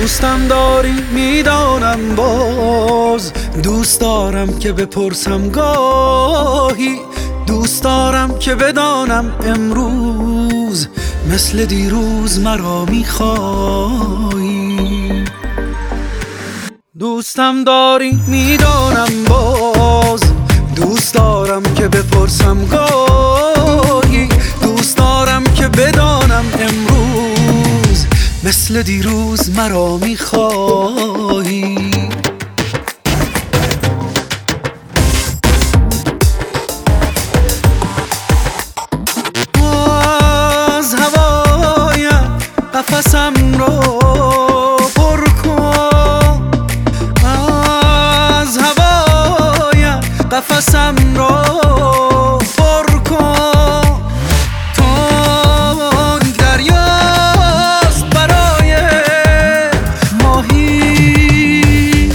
دوستم داری میدانم، باز دوست دارم که بپرسم گاهی، دوست دارم که بدانم امروز مثل دیروز مرا میخوایی. دوستم داری میدانم، باز دوست دارم که بپرسم گاهی، دوست دارم که بدانم امروز مثل دیروز مرا میخوایی. از هوایم قفسم رو پر کن، از هوایم قفسم رو پر کن. تنگ دریاست برای ماهی،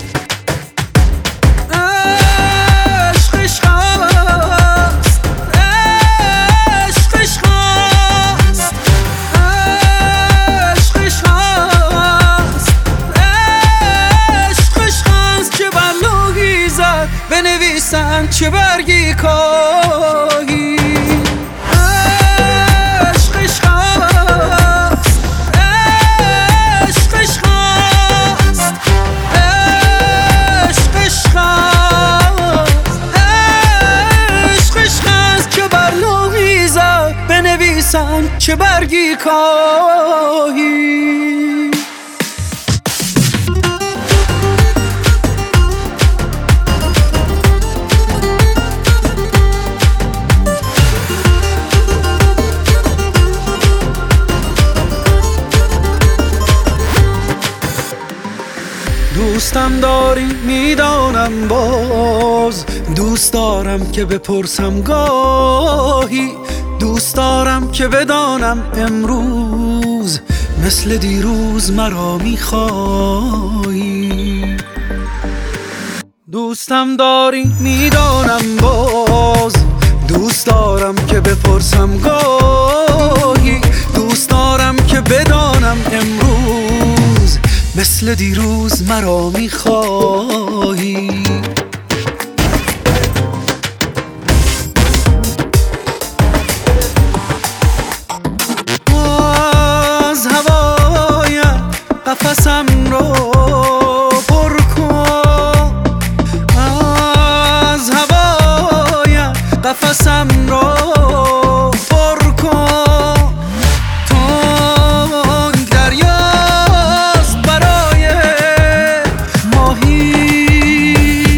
عشقش هست، عشقش هست، عشقش هست، عشقش هست. چه بر لوحی زد بنویسن چه برگی کاهی. عشقش هست، عشقش هست، عشقش هست، عشقش هست. چه بر لوحی زد بنویسن چه برگی کاهی. دوستم داری میدانم، باز دوست دارم که بپرسم گاهی، دوست دارم که بدانم امروز مثل دیروز مرا میخوایی. دوستم داری میدانم، باز دوست دارم که بپرسم گاهی، دوست دارم که بدانم امروز مثل دیروز مرا میخوایی. از هوایم قفسم رو پر کن، از هوایم قفسم رو پر کن. تنگ دریاست برای ماهی،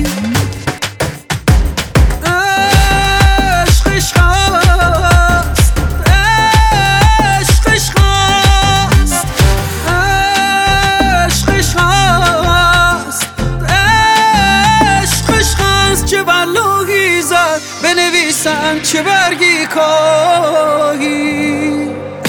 عشقش هست، عشقش هست، عشقش هست، عشقش هست. چه بر لوحی زد بنویسن چه برگی کاهی.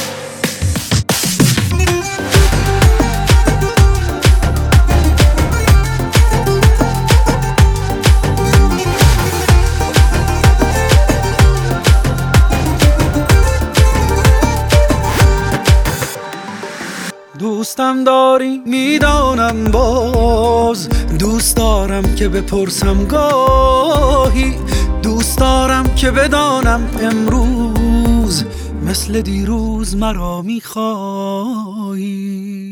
دوستم داری میدانم، باز دوست دارم که بپرسم گاهی، دوست دارم که بدانم امروز مثل دیروز مرا میخوایی.